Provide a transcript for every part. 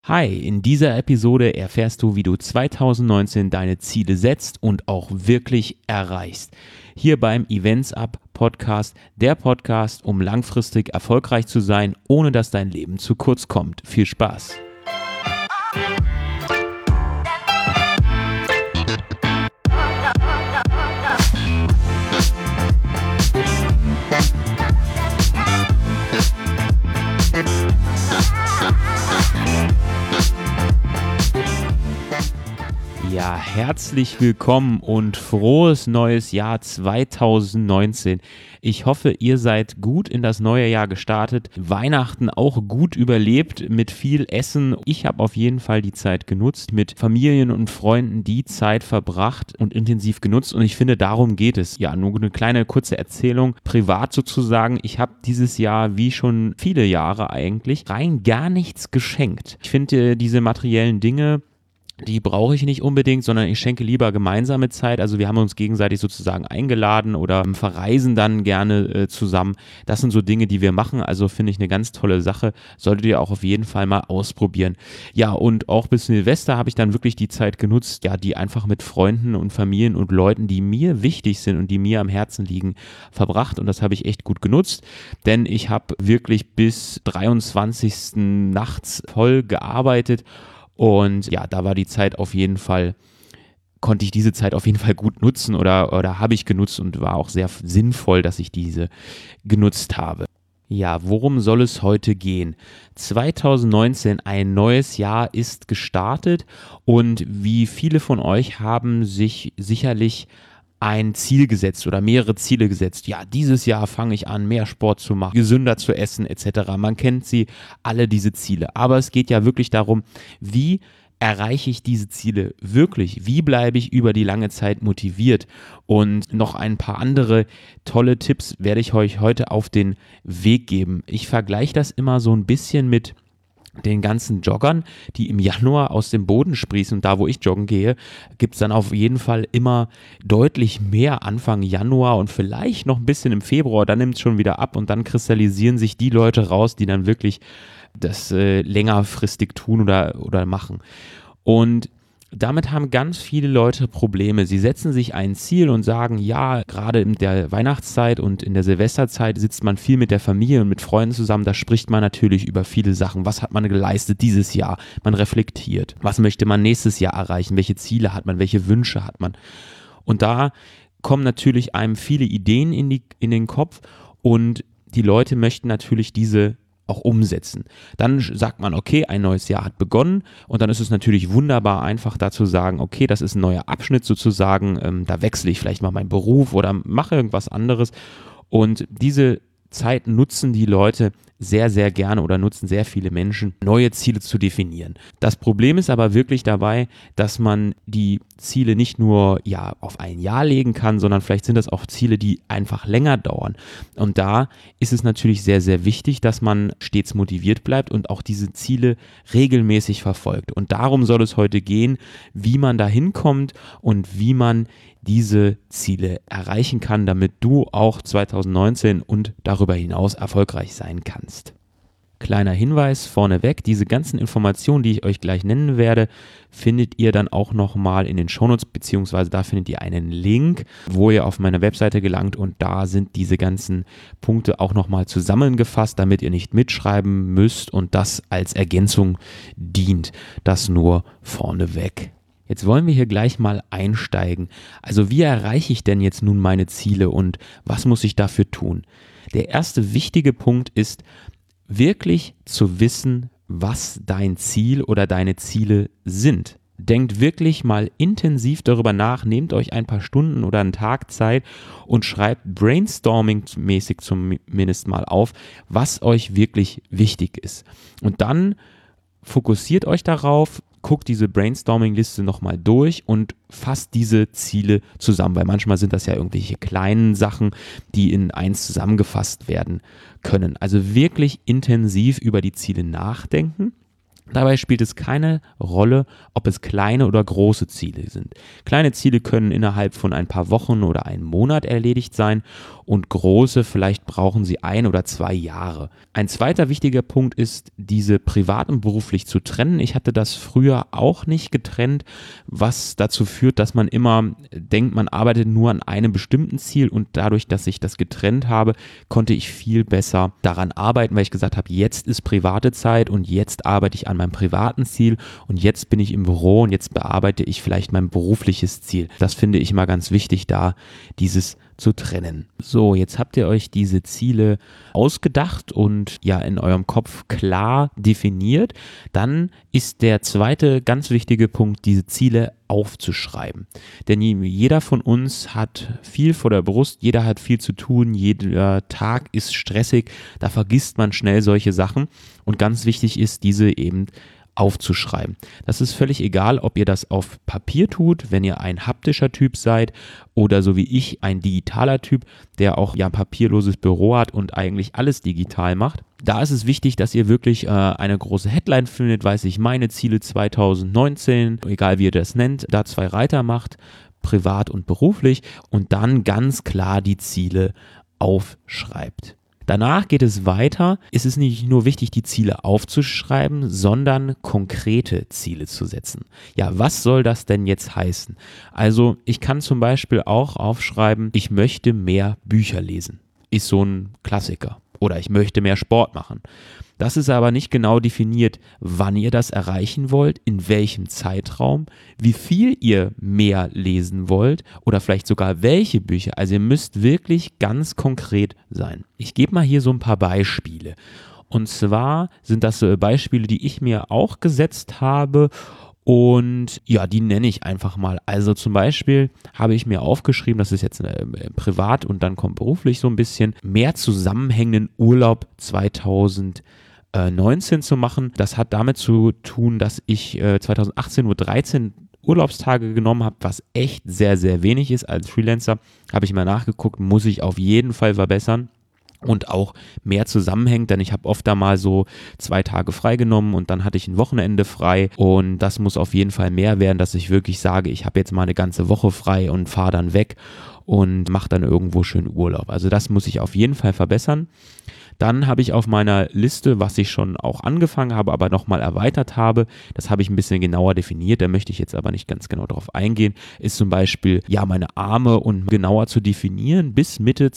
Hi, in dieser Episode erfährst du, wie du 2019 deine Ziele setzt und auch wirklich erreichst. Hier beim Events Up Podcast, der Podcast, um langfristig erfolgreich zu sein, ohne dass dein Leben zu kurz kommt. Viel Spaß! Ja, herzlich willkommen und frohes neues Jahr 2019. Ich hoffe, ihr seid gut in das neue Jahr gestartet, Weihnachten auch gut überlebt mit viel Essen. Ich habe auf jeden Fall die Zeit genutzt, mit Familien und Freunden die Zeit verbracht und intensiv genutzt und ich finde, darum geht es. Ja, nur eine kleine kurze Erzählung, privat sozusagen. Ich habe dieses Jahr, wie schon viele Jahre eigentlich, rein gar nichts geschenkt. Ich finde diese materiellen Dinge, die brauche ich nicht unbedingt, sondern ich schenke lieber gemeinsame Zeit. Also wir haben uns gegenseitig sozusagen eingeladen oder verreisen dann gerne zusammen. Das sind so Dinge, die wir machen. Also finde ich eine ganz tolle Sache. Solltet ihr auch auf jeden Fall mal ausprobieren. Ja, und auch bis Silvester habe ich dann wirklich die Zeit genutzt, ja, die einfach mit Freunden und Familien und Leuten, die mir wichtig sind und die mir am Herzen liegen, verbracht. Und das habe ich echt gut genutzt, denn ich habe wirklich bis 23. nachts voll gearbeitet. Und ja, da war die Zeit auf jeden Fall, konnte ich diese Zeit auf jeden Fall gut nutzen oder habe ich genutzt und war auch sehr sinnvoll, dass ich diese genutzt habe. Ja, worum soll es heute gehen? 2019, ein neues Jahr ist gestartet und wie viele von euch haben sich sicherlich ein Ziel gesetzt oder mehrere Ziele gesetzt. Ja, dieses Jahr fange ich an, mehr Sport zu machen, gesünder zu essen etc. Man kennt sie alle, diese Ziele. Aber es geht ja wirklich darum, wie erreiche ich diese Ziele wirklich? Wie bleibe ich über die lange Zeit motiviert? Und noch ein paar andere tolle Tipps werde ich euch heute auf den Weg geben. Ich vergleiche das immer so ein bisschen mit den ganzen Joggern, die im Januar aus dem Boden sprießen, und da, wo ich joggen gehe, gibt es dann auf jeden Fall immer deutlich mehr Anfang Januar und vielleicht noch ein bisschen im Februar, dann nimmt es schon wieder ab und dann kristallisieren sich die Leute raus, die dann wirklich das längerfristig tun oder machen. Und damit haben ganz viele Leute Probleme. Sie setzen sich ein Ziel und sagen, ja, gerade in der Weihnachtszeit und in der Silvesterzeit sitzt man viel mit der Familie und mit Freunden zusammen. Da spricht man natürlich über viele Sachen. Was hat man geleistet dieses Jahr? Man reflektiert. Was möchte man nächstes Jahr erreichen? Welche Ziele hat man? Welche Wünsche hat man? Und da kommen natürlich einem viele Ideen in den Kopf und die Leute möchten natürlich diese auch umsetzen. Dann sagt man, okay, ein neues Jahr hat begonnen und dann ist es natürlich wunderbar einfach da zu sagen, okay, das ist ein neuer Abschnitt sozusagen, da wechsle ich vielleicht mal meinen Beruf oder mache irgendwas anderes und diese Zeit nutzen die Leute sehr, sehr gerne oder nutzen sehr viele Menschen, neue Ziele zu definieren. Das Problem ist aber wirklich dabei, dass man die Ziele nicht nur auf ein Jahr legen kann, sondern vielleicht sind das auch Ziele, die einfach länger dauern. Und da ist es natürlich sehr, sehr wichtig, dass man stets motiviert bleibt und auch diese Ziele regelmäßig verfolgt. Und darum soll es heute gehen, wie man da hinkommt und wie man diese Ziele erreichen kann, damit du auch 2019 und darüber hinaus erfolgreich sein kannst. Kleiner Hinweis vorneweg, diese ganzen Informationen, die ich euch gleich nennen werde, findet ihr dann auch nochmal in den Shownotes, beziehungsweise da findet ihr einen Link, wo ihr auf meine Webseite gelangt und da sind diese ganzen Punkte auch nochmal zusammengefasst, damit ihr nicht mitschreiben müsst und das als Ergänzung dient. Das nur vorneweg. Jetzt wollen wir hier gleich mal einsteigen. Also wie erreiche ich denn jetzt nun meine Ziele und was muss ich dafür tun? Der erste wichtige Punkt ist, wirklich zu wissen, was dein Ziel oder deine Ziele sind. Denkt wirklich mal intensiv darüber nach, nehmt euch ein paar Stunden oder einen Tag Zeit und schreibt brainstorming-mäßig zumindest mal auf, was euch wirklich wichtig ist. Und dann fokussiert euch darauf, guckt diese Brainstorming-Liste nochmal durch und fasst diese Ziele zusammen, weil manchmal sind das ja irgendwelche kleinen Sachen, die in eins zusammengefasst werden können. Also wirklich intensiv über die Ziele nachdenken, Dabei spielt es keine Rolle, ob es kleine oder große Ziele sind. Kleine Ziele können innerhalb von ein paar Wochen oder einem Monat erledigt sein und große, vielleicht brauchen sie 1 oder 2 Jahre. Ein zweiter wichtiger Punkt ist, diese privat und beruflich zu trennen. Ich hatte das früher auch nicht getrennt, was dazu führt, dass man immer denkt, man arbeitet nur an einem bestimmten Ziel, und dadurch, dass ich das getrennt habe, konnte ich viel besser daran arbeiten, weil ich gesagt habe, jetzt ist private Zeit und jetzt arbeite ich an meinem privaten Ziel und jetzt bin ich im Büro und jetzt bearbeite ich vielleicht mein berufliches Ziel. Das finde ich immer ganz wichtig, da dieses zu trennen. So, jetzt habt ihr euch diese Ziele ausgedacht und ja in eurem Kopf klar definiert. Dann ist der zweite ganz wichtige Punkt, diese Ziele aufzuschreiben. Denn jeder von uns hat viel vor der Brust, jeder hat viel zu tun, jeder Tag ist stressig, da vergisst man schnell solche Sachen, und ganz wichtig ist, diese eben aufzuschreiben. Das ist völlig egal, ob ihr das auf Papier tut, wenn ihr ein haptischer Typ seid, oder so wie ich ein digitaler Typ, der auch ja ein papierloses Büro hat und eigentlich alles digital macht. Da ist es wichtig, dass ihr wirklich eine große Headline findet, weiß ich, meine Ziele 2019, egal wie ihr das nennt, da 2 Reiter macht, privat und beruflich, und dann ganz klar die Ziele aufschreibt. Danach geht es weiter. Es ist nicht nur wichtig, die Ziele aufzuschreiben, sondern konkrete Ziele zu setzen. Ja, was soll das denn jetzt heißen? Also ich kann zum Beispiel auch aufschreiben, ich möchte mehr Bücher lesen. Ist so ein Klassiker. Oder ich möchte mehr Sport machen. Das ist aber nicht genau definiert, wann ihr das erreichen wollt, in welchem Zeitraum, wie viel ihr mehr lesen wollt oder vielleicht sogar welche Bücher. Also ihr müsst wirklich ganz konkret sein. Ich gebe mal hier so ein paar Beispiele. Und zwar sind das Beispiele, die ich mir auch gesetzt habe. Und ja, die nenne ich einfach mal. Also zum Beispiel habe ich mir aufgeschrieben, das ist jetzt privat und dann kommt beruflich so ein bisschen, mehr zusammenhängenden Urlaub 2019 zu machen. Das hat damit zu tun, dass ich 2018 nur 13 Urlaubstage genommen habe, was echt sehr, sehr wenig ist. Als Freelancer habe ich mal nachgeguckt, muss ich auf jeden Fall verbessern. Und auch mehr zusammenhängt, denn ich habe oft da mal so 2 Tage frei genommen und dann hatte ich ein Wochenende frei, und das muss auf jeden Fall mehr werden, dass ich wirklich sage, ich habe jetzt mal eine ganze Woche frei und fahre dann weg und mache dann irgendwo schön Urlaub. Also das muss ich auf jeden Fall verbessern. Dann habe ich auf meiner Liste, was ich schon auch angefangen habe, aber nochmal erweitert habe, das habe ich ein bisschen genauer definiert, da möchte ich jetzt aber nicht ganz genau drauf eingehen, ist zum Beispiel, ja, meine Arme und genauer zu definieren bis Mitte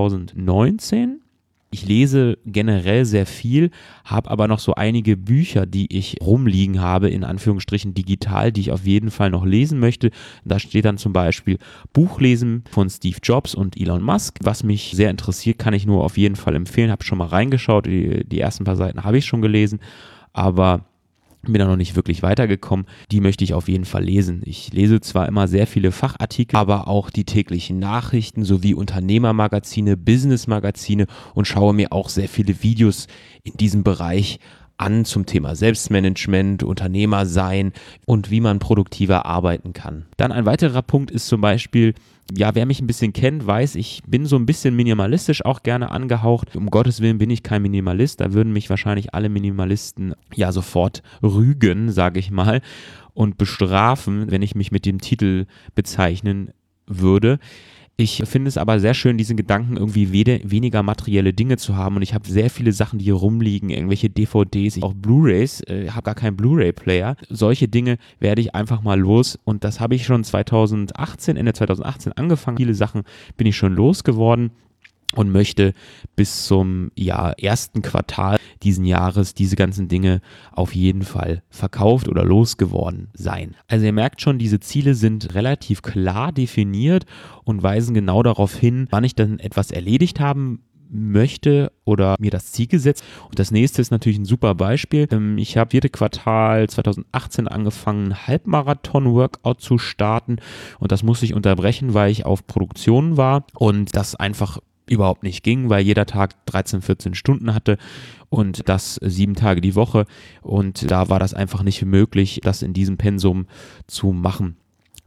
2019. Ich lese generell sehr viel, habe aber noch so einige Bücher, die ich rumliegen habe, in Anführungsstrichen digital, die ich auf jeden Fall noch lesen möchte. Da steht dann zum Beispiel Buchlesen von Steve Jobs und Elon Musk. Was mich sehr interessiert, kann ich nur auf jeden Fall empfehlen. Habe schon mal reingeschaut, die ersten paar Seiten habe ich schon gelesen, aber bin da noch nicht wirklich weitergekommen. Die möchte ich auf jeden Fall lesen. Ich lese zwar immer sehr viele Fachartikel, aber auch die täglichen Nachrichten sowie Unternehmermagazine, Businessmagazine, und schaue mir auch sehr viele Videos in diesem Bereich an zum Thema Selbstmanagement, Unternehmer sein und wie man produktiver arbeiten kann. Dann ein weiterer Punkt ist zum Beispiel, ja, wer mich ein bisschen kennt, weiß, ich bin so ein bisschen minimalistisch auch gerne angehaucht. Um Gottes Willen bin ich kein Minimalist, da würden mich wahrscheinlich alle Minimalisten ja sofort rügen, sage ich mal, und bestrafen, wenn ich mich mit dem Titel bezeichnen würde. Ich finde es aber sehr schön, diesen Gedanken irgendwie weniger materielle Dinge zu haben, und ich habe sehr viele Sachen, die hier rumliegen, irgendwelche DVDs, auch Blu-rays, habe gar keinen Blu-ray-Player. Solche Dinge werde ich einfach mal los, und das habe ich schon Ende 2018 angefangen. Viele Sachen bin ich schon losgeworden und möchte bis zum ersten Quartal diesen Jahres diese ganzen Dinge auf jeden Fall verkauft oder losgeworden sein. Also ihr merkt schon, diese Ziele sind relativ klar definiert und weisen genau darauf hin, wann ich dann etwas erledigt haben möchte oder mir das Ziel gesetzt. Und das nächste ist natürlich ein super Beispiel. Ich habe 4. Quartal 2018 angefangen, einen Halbmarathon-Workout zu starten, und das musste ich unterbrechen, weil ich auf Produktion war und das einfach überhaupt nicht ging, weil jeder Tag 13, 14 Stunden hatte und das 7 Tage die Woche, und da war das einfach nicht möglich, das in diesem Pensum zu machen.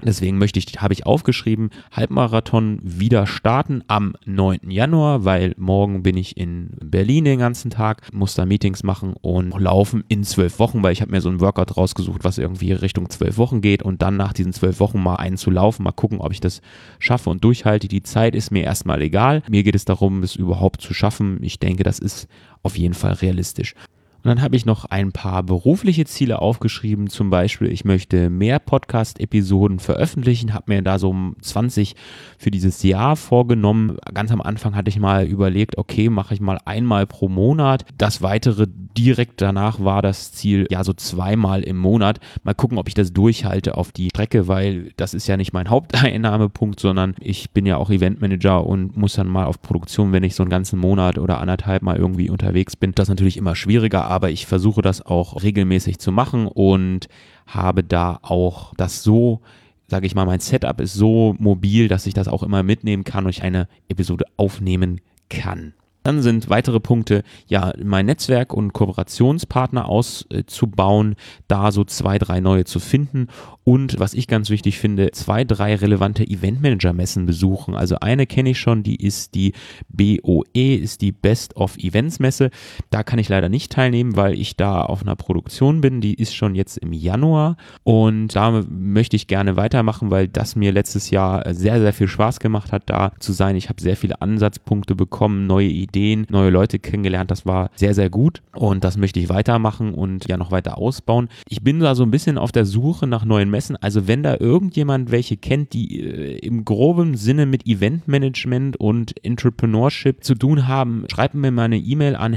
Deswegen habe ich aufgeschrieben, Halbmarathon wieder starten am 9. Januar, weil morgen bin ich in Berlin den ganzen Tag, muss da Meetings machen und laufen in 12 Wochen, weil ich habe mir so ein Workout rausgesucht, was irgendwie Richtung 12 Wochen geht und dann nach diesen 12 Wochen mal einen zu laufen, mal gucken, ob ich das schaffe und durchhalte. Die Zeit ist mir erstmal egal. Mir geht es darum, es überhaupt zu schaffen. Ich denke, das ist auf jeden Fall realistisch. Und dann habe ich noch ein paar berufliche Ziele aufgeschrieben, zum Beispiel, ich möchte mehr Podcast-Episoden veröffentlichen, habe mir da so 20 für dieses Jahr vorgenommen. Ganz am Anfang hatte ich mal überlegt, okay, mache ich mal einmal pro Monat. Das weitere direkt danach war das Ziel, ja, so 2-mal im Monat. Mal gucken, ob ich das durchhalte auf die Strecke, weil das ist ja nicht mein Haupteinnahmepunkt, sondern ich bin ja auch Eventmanager und muss dann mal auf Produktion, wenn ich so einen ganzen Monat oder 1,5 Mal irgendwie unterwegs bin. Das ist natürlich immer schwieriger, aber ich versuche das auch regelmäßig zu machen und habe da auch das so, sage ich mal, mein Setup ist so mobil, dass ich das auch immer mitnehmen kann und ich eine Episode aufnehmen kann. Dann sind weitere Punkte, ja, mein Netzwerk und Kooperationspartner auszubauen, da so 2, 3 neue zu finden und was ich ganz wichtig finde, 2, 3 relevante Eventmanager-Messen besuchen. Also eine kenne ich schon, die ist die BOE, ist die Best of Events Messe. Da kann ich leider nicht teilnehmen, weil ich da auf einer Produktion bin. Die ist schon jetzt im Januar und da möchte ich gerne weitermachen, weil das mir letztes Jahr sehr, sehr viel Spaß gemacht hat, da zu sein. Ich habe sehr viele Ansatzpunkte bekommen, neue Ideen, neue Leute kennengelernt. Das war sehr, sehr gut und das möchte ich weitermachen und ja noch weiter ausbauen. Ich bin da so ein bisschen auf der Suche nach neuen Messen. Also wenn da irgendjemand welche kennt, die im groben Sinne mit Eventmanagement und Entrepreneurship zu tun haben, schreibt mir mal eine E-Mail an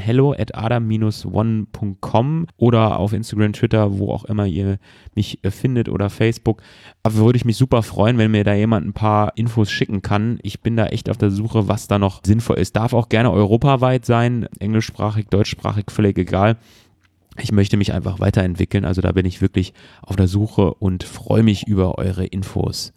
hello@adam-one.com oder auf Instagram, Twitter, wo auch immer ihr mich findet oder Facebook. Aber würde ich mich super freuen, wenn mir da jemand ein paar Infos schicken kann. Ich bin da echt auf der Suche, was da noch sinnvoll ist. Darf auch gerne europaweit sein, englischsprachig, deutschsprachig, völlig egal. Ich möchte mich einfach weiterentwickeln, also da bin ich wirklich auf der Suche und freue mich über eure Infos.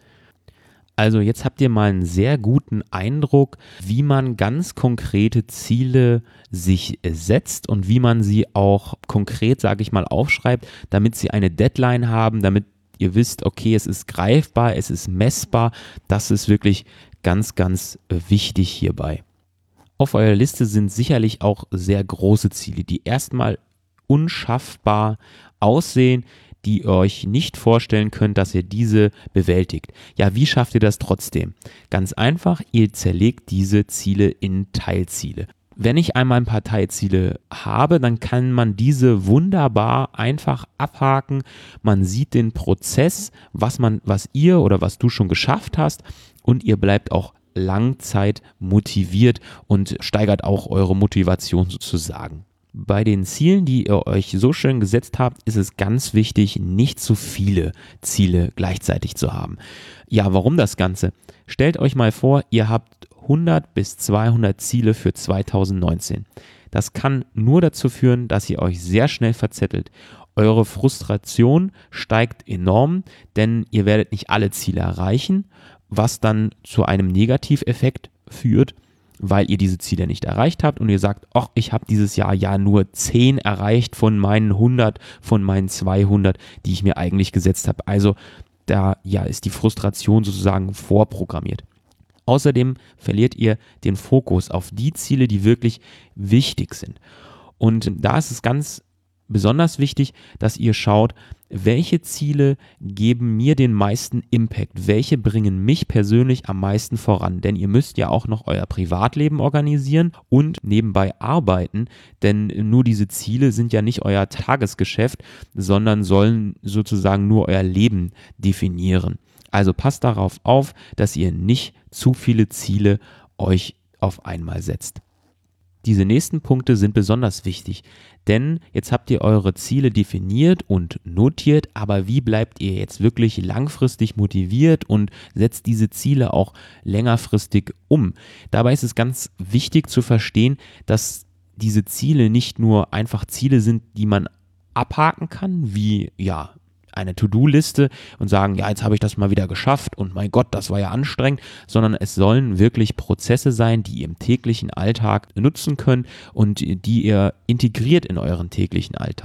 Also jetzt habt ihr mal einen sehr guten Eindruck, wie man ganz konkrete Ziele sich setzt und wie man sie auch konkret, sage ich mal, aufschreibt, damit sie eine Deadline haben, damit ihr wisst, okay, es ist greifbar, es ist messbar. Das ist wirklich ganz, ganz wichtig hierbei. Auf eurer Liste sind sicherlich auch sehr große Ziele, die erstmal unschaffbar aussehen, die ihr euch nicht vorstellen könnt, dass ihr diese bewältigt. Ja, wie schafft ihr das trotzdem? Ganz einfach, ihr zerlegt diese Ziele in Teilziele. Wenn ich einmal ein paar Teilziele habe, dann kann man diese wunderbar einfach abhaken. Man sieht den Prozess, was ihr oder was du schon geschafft hast und ihr bleibt auch Langzeit motiviert und steigert auch eure Motivation sozusagen. Bei den Zielen, die ihr euch so schön gesetzt habt, ist es ganz wichtig, nicht zu viele Ziele gleichzeitig zu haben. Ja, warum das Ganze? Stellt euch mal vor, ihr habt 100 bis 200 Ziele für 2019. Das kann nur dazu führen, dass ihr euch sehr schnell verzettelt. Eure Frustration steigt enorm, denn ihr werdet nicht alle Ziele erreichen, was dann zu einem Negativeffekt führt, weil ihr diese Ziele nicht erreicht habt und ihr sagt, ach, ich habe dieses Jahr ja nur 10 erreicht von meinen 100, von meinen 200, die ich mir eigentlich gesetzt habe. Also da ist die Frustration sozusagen vorprogrammiert. Außerdem verliert ihr den Fokus auf die Ziele, die wirklich wichtig sind. Und da ist es ganz besonders wichtig, dass ihr schaut, welche Ziele geben mir den meisten Impact, welche bringen mich persönlich am meisten voran, denn ihr müsst ja auch noch euer Privatleben organisieren und nebenbei arbeiten, denn nur diese Ziele sind ja nicht euer Tagesgeschäft, sondern sollen sozusagen nur euer Leben definieren. Also passt darauf auf, dass ihr nicht zu viele Ziele euch auf einmal setzt. Diese nächsten Punkte sind besonders wichtig, denn jetzt habt ihr eure Ziele definiert und notiert, aber wie bleibt ihr jetzt wirklich langfristig motiviert und setzt diese Ziele auch längerfristig um? Dabei ist es ganz wichtig zu verstehen, dass diese Ziele nicht nur einfach Ziele sind, die man abhaken kann, wie eine To-Do-Liste und sagen, ja, jetzt habe ich das mal wieder geschafft und mein Gott, das war ja anstrengend, sondern es sollen wirklich Prozesse sein, die ihr im täglichen Alltag nutzen könnt und die ihr integriert in euren täglichen Alltag.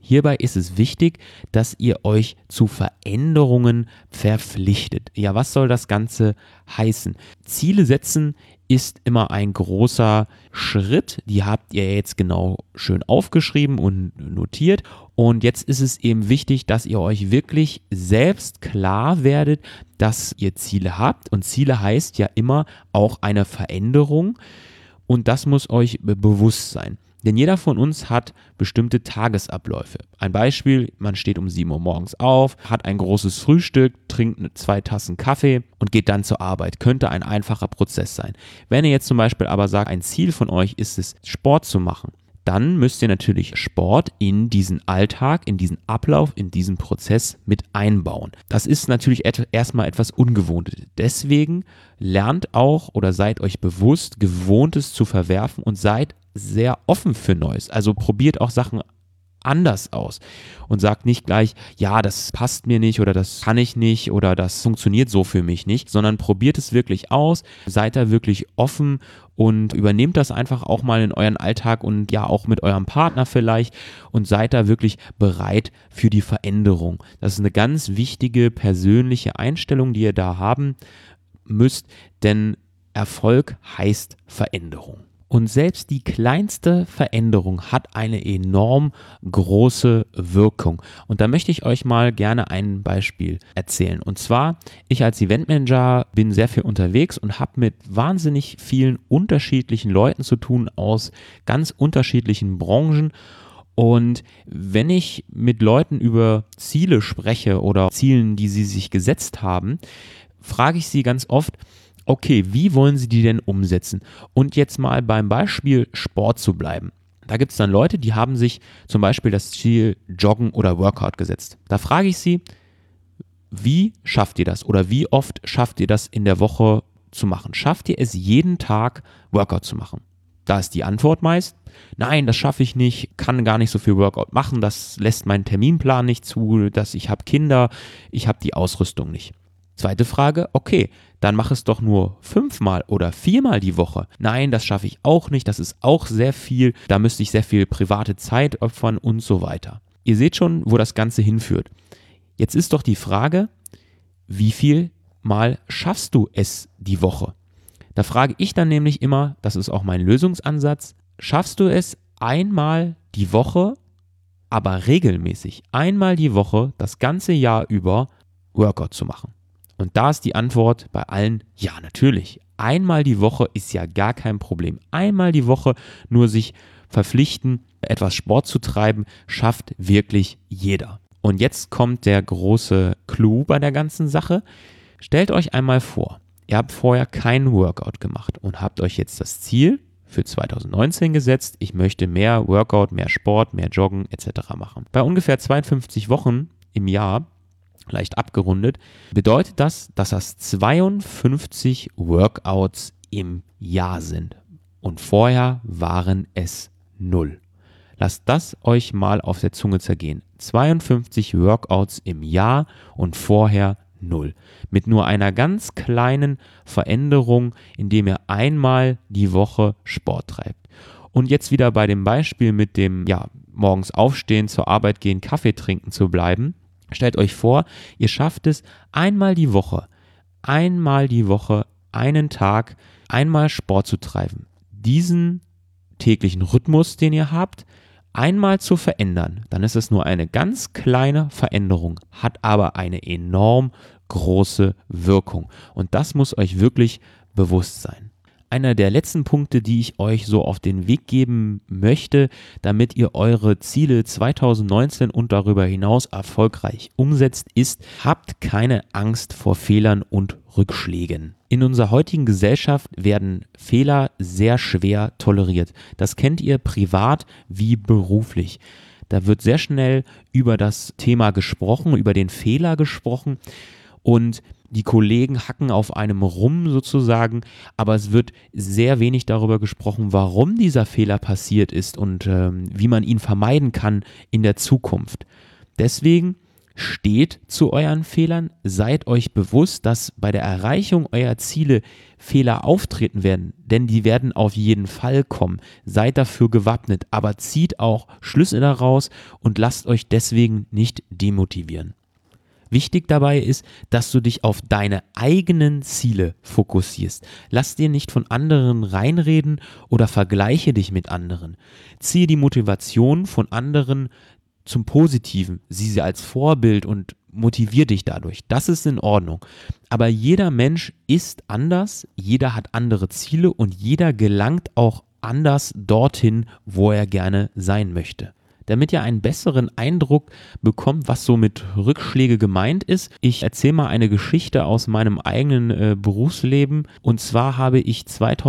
Hierbei ist es wichtig, dass ihr euch zu Veränderungen verpflichtet. Ja, was soll das Ganze heißen? Ziele setzen ist immer ein großer Schritt. Die habt ihr jetzt genau schön aufgeschrieben und notiert. Und jetzt ist es eben wichtig, dass ihr euch wirklich selbst klar werdet, dass ihr Ziele habt. Und Ziele heißt ja immer auch eine Veränderung. Und das muss euch bewusst sein. Denn jeder von uns hat bestimmte Tagesabläufe. Ein Beispiel, man steht um 7 Uhr morgens auf, hat ein großes Frühstück, trinkt 2 Tassen Kaffee und geht dann zur Arbeit. Könnte ein einfacher Prozess sein. Wenn ihr jetzt zum Beispiel aber sagt, ein Ziel von euch ist es, Sport zu machen, dann müsst ihr natürlich Sport in diesen Alltag, in diesen Ablauf, in diesen Prozess mit einbauen. Das ist natürlich erstmal etwas Ungewohntes. Deswegen lernt auch oder seid euch bewusst, Gewohntes zu verwerfen und seid sehr offen für Neues. Also probiert auch Sachen anders aus und sagt nicht gleich, ja, das passt mir nicht oder das kann ich nicht oder das funktioniert so für mich nicht, sondern probiert es wirklich aus, seid da wirklich offen und übernehmt das einfach auch mal in euren Alltag und ja auch mit eurem Partner vielleicht und seid da wirklich bereit für die Veränderung. Das ist eine ganz wichtige persönliche Einstellung, die ihr da haben müsst, denn Erfolg heißt Veränderung. Und selbst die kleinste Veränderung hat eine enorm große Wirkung. Und da möchte ich euch mal gerne ein Beispiel erzählen. Und zwar, ich als Eventmanager bin sehr viel unterwegs und habe mit wahnsinnig vielen unterschiedlichen Leuten zu tun aus ganz unterschiedlichen Branchen. Und wenn ich mit Leuten über Ziele spreche oder Zielen, die sie sich gesetzt haben, frage ich sie ganz oft, okay, wie wollen Sie die denn umsetzen? Und jetzt mal beim Beispiel Sport zu bleiben. Da gibt es dann Leute, die haben sich zum Beispiel das Ziel Joggen oder Workout gesetzt. Da frage ich sie, wie schafft ihr das? Oder wie oft schafft ihr das in der Woche zu machen? Schafft ihr es jeden Tag Workout zu machen? Da ist die Antwort meist, nein, das schaffe ich nicht, kann gar nicht so viel Workout machen, das lässt mein Terminplan nicht zu, ich habe Kinder, ich habe die Ausrüstung nicht. Zweite Frage, okay, dann mach es doch nur 5-mal oder 4-mal die Woche. Nein, das schaffe ich auch nicht, das ist auch sehr viel, da müsste ich sehr viel private Zeit opfern und so weiter. Ihr seht schon, wo das Ganze hinführt. Jetzt ist doch die Frage, wie viel Mal schaffst du es die Woche? Da frage ich dann nämlich immer, das ist auch mein Lösungsansatz, schaffst du es einmal die Woche, aber regelmäßig, einmal die Woche, das ganze Jahr über Workout zu machen? Und da ist die Antwort bei allen, ja, natürlich. Einmal die Woche ist ja gar kein Problem. Einmal die Woche nur sich verpflichten, etwas Sport zu treiben, schafft wirklich jeder. Und jetzt kommt der große Clou bei der ganzen Sache. Stellt euch einmal vor, ihr habt vorher keinen Workout gemacht und habt euch jetzt das Ziel für 2019 gesetzt, ich möchte mehr Workout, mehr Sport, mehr Joggen etc. machen. Bei ungefähr 52 Wochen im Jahr, leicht abgerundet, bedeutet das, dass das 52 Workouts im Jahr sind. Und vorher waren es 0. Lasst das euch mal auf der Zunge zergehen. 52 Workouts im Jahr und vorher 0. Mit nur einer ganz kleinen Veränderung, indem ihr einmal die Woche Sport treibt. Und jetzt wieder bei dem Beispiel mit dem, morgens aufstehen, zur Arbeit gehen, Kaffee trinken zu bleiben. Stellt euch vor, ihr schafft es einmal die Woche, einen Tag, einmal Sport zu treiben. Diesen täglichen Rhythmus, den ihr habt, einmal zu verändern. Dann ist es nur eine ganz kleine Veränderung, hat aber eine enorm große Wirkung. Und das muss euch wirklich bewusst sein. Einer der letzten Punkte, die ich euch so auf den Weg geben möchte, damit ihr eure Ziele 2019 und darüber hinaus erfolgreich umsetzt, ist, habt keine Angst vor Fehlern und Rückschlägen. In unserer heutigen Gesellschaft werden Fehler sehr schwer toleriert. Das kennt ihr privat wie beruflich. Da wird sehr schnell über das Thema gesprochen, über den Fehler gesprochen und die Kollegen hacken auf einem rum sozusagen, aber es wird sehr wenig darüber gesprochen, warum dieser Fehler passiert ist und wie man ihn vermeiden kann in der Zukunft. Deswegen Steht zu euren Fehlern, seid euch bewusst, dass bei der Erreichung eurer Ziele Fehler auftreten werden, denn die werden auf jeden Fall kommen. Seid dafür gewappnet, aber zieht auch Schlüsse daraus und lasst euch deswegen nicht demotivieren. Wichtig dabei ist, dass du dich auf deine eigenen Ziele fokussierst. Lass dir nicht von anderen reinreden oder vergleiche dich mit anderen. Ziehe die Motivation von anderen zum Positiven, sieh sie als Vorbild und motivier dich dadurch. Das ist in Ordnung. Aber jeder Mensch ist anders, jeder hat andere Ziele und jeder gelangt auch anders dorthin, wo er gerne sein möchte. Damit ihr einen besseren Eindruck bekommt, was so mit Rückschläge gemeint ist, ich erzähle mal eine Geschichte aus meinem eigenen Berufsleben. Und zwar habe ich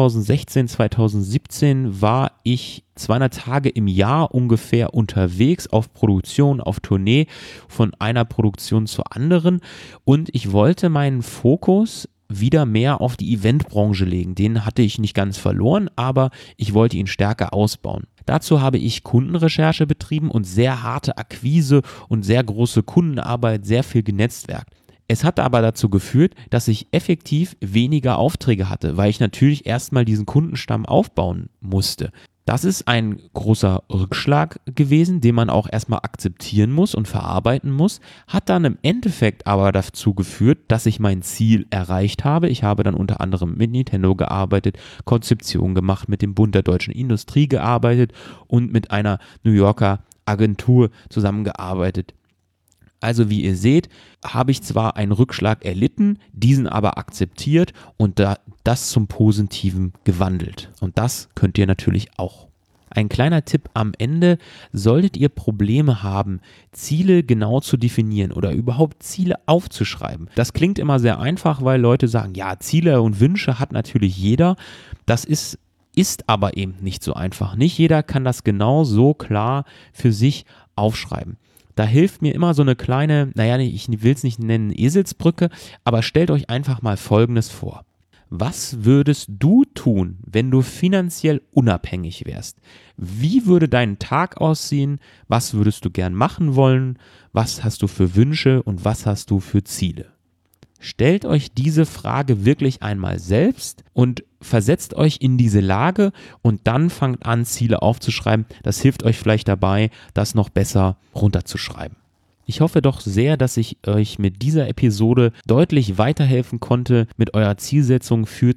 2017 war ich 200 Tage im Jahr ungefähr unterwegs auf Produktion, auf Tournee von einer Produktion zur anderen. Und ich wollte meinen Fokus wieder mehr auf die Eventbranche legen. Den hatte ich nicht ganz verloren, aber ich wollte ihn stärker ausbauen. Dazu habe ich Kundenrecherche betrieben und sehr harte Akquise und sehr große Kundenarbeit, sehr viel genetzwerkt. Es hat aber dazu geführt, dass ich effektiv weniger Aufträge hatte, weil ich natürlich erstmal diesen Kundenstamm aufbauen musste. Das ist ein großer Rückschlag gewesen, den man auch erstmal akzeptieren muss und verarbeiten muss, hat dann im Endeffekt aber dazu geführt, dass ich mein Ziel erreicht habe. Ich habe dann unter anderem mit Nintendo gearbeitet, Konzeption gemacht, mit dem Bund der deutschen Industrie gearbeitet und mit einer New Yorker Agentur zusammengearbeitet. Also wie ihr seht, habe ich zwar einen Rückschlag erlitten, diesen aber akzeptiert und das zum Positiven gewandelt. Und das könnt ihr natürlich auch. Ein kleiner Tipp am Ende: Solltet ihr Probleme haben, Ziele genau zu definieren oder überhaupt Ziele aufzuschreiben. Das klingt immer sehr einfach, weil Leute sagen, ja, Ziele und Wünsche hat natürlich jeder. Das ist aber eben nicht so einfach. Nicht jeder kann das genau so klar für sich aufschreiben. Da hilft mir immer so eine kleine, ich will es nicht nennen, Eselsbrücke, aber stellt euch einfach mal Folgendes vor. Was würdest du tun, wenn du finanziell unabhängig wärst? Wie würde dein Tag aussehen? Was würdest du gern machen wollen? Was hast du für Wünsche und was hast du für Ziele? Stellt euch diese Frage wirklich einmal selbst und versetzt euch in diese Lage und dann fangt an, Ziele aufzuschreiben. Das hilft euch vielleicht dabei, das noch besser runterzuschreiben. Ich hoffe doch sehr, dass ich euch mit dieser Episode deutlich weiterhelfen konnte mit eurer Zielsetzung für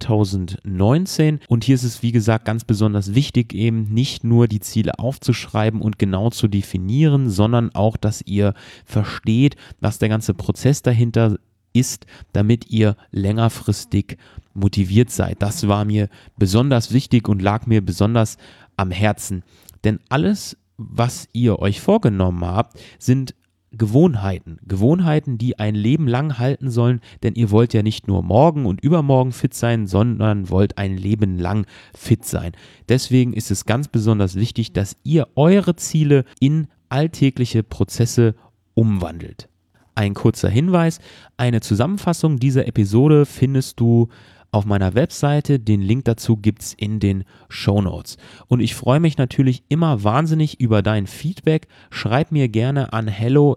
2019. Und hier ist es, wie gesagt, ganz besonders wichtig, eben nicht nur die Ziele aufzuschreiben und genau zu definieren, sondern auch, dass ihr versteht, was der ganze Prozess dahinter ist, damit ihr längerfristig motiviert seid. Das war mir besonders wichtig und lag mir besonders am Herzen. Denn alles, was ihr euch vorgenommen habt, sind Gewohnheiten, die ein Leben lang halten sollen, denn ihr wollt ja nicht nur morgen und übermorgen fit sein, sondern wollt ein Leben lang fit sein. Deswegen ist es ganz besonders wichtig, dass ihr eure Ziele in alltägliche Prozesse umwandelt. Ein kurzer Hinweis: Eine Zusammenfassung dieser Episode findest du auf meiner Webseite. Den Link dazu gibt's in den Shownotes. Und ich freue mich natürlich immer wahnsinnig über dein Feedback. Schreib mir gerne an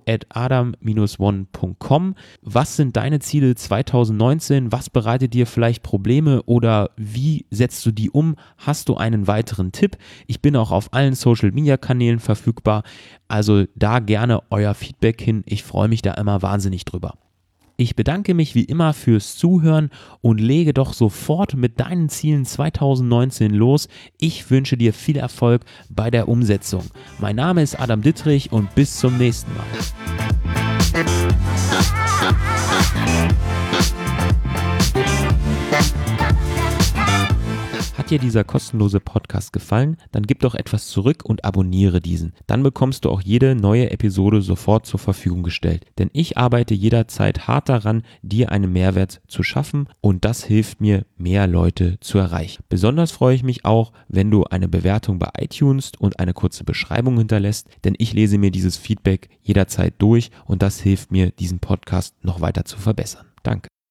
hello@adam-one.com. Was sind deine Ziele 2019? Was bereitet dir vielleicht Probleme oder wie setzt du die um? Hast du einen weiteren Tipp? Ich bin auch auf allen Social-Media-Kanälen verfügbar. Also da gerne euer Feedback hin. Ich freue mich da immer wahnsinnig drüber. Ich bedanke mich wie immer fürs Zuhören und lege doch sofort mit deinen Zielen 2019 los. Ich wünsche dir viel Erfolg bei der Umsetzung. Mein Name ist Adam Dittrich und bis zum nächsten Mal. Hat dir dieser kostenlose Podcast gefallen? Dann gib doch etwas zurück und abonniere diesen. Dann bekommst du auch jede neue Episode sofort zur Verfügung gestellt. Denn ich arbeite jederzeit hart daran, dir einen Mehrwert zu schaffen und das hilft mir, mehr Leute zu erreichen. Besonders freue ich mich auch, wenn du eine Bewertung bei iTunes und eine kurze Beschreibung hinterlässt, denn ich lese mir dieses Feedback jederzeit durch und das hilft mir, diesen Podcast noch weiter zu verbessern. Danke.